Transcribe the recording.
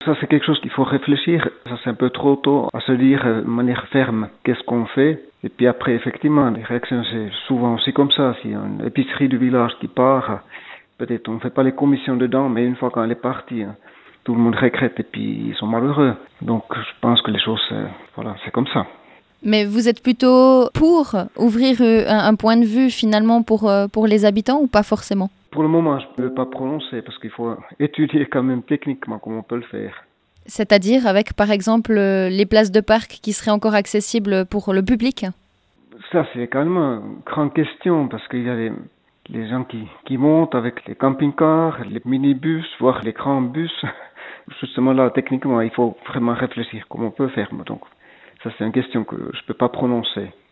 Ça, c'est quelque chose qu'il faut réfléchir. Ça, c'est un peu trop tôt à se dire de manière ferme qu'est-ce qu'on fait. Et puis après, effectivement, les réactions, c'est souvent aussi comme ça. S'il y a une épicerie du village qui part, peut-être on ne fait pas les commissions dedans, mais une fois qu'elle est partie, tout le monde regrette et puis ils sont malheureux. Donc je pense que les choses, voilà, c'est comme ça. Mais vous êtes plutôt pour ouvrir un point de vue finalement pour les habitants ou pas forcément? Pour le moment, je ne peux pas prononcer parce qu'il faut étudier quand même techniquement comment on peut le faire. C'est-à-dire avec par exemple les places de parc qui seraient encore accessibles pour le public? Ça, c'est quand même une grande question parce qu'il y a les gens qui montent avec les camping-cars, les minibus, voire les grands bus. Justement là, techniquement, il faut vraiment réfléchir comment on peut faire. Donc, ça, c'est une question que je ne peux pas prononcer.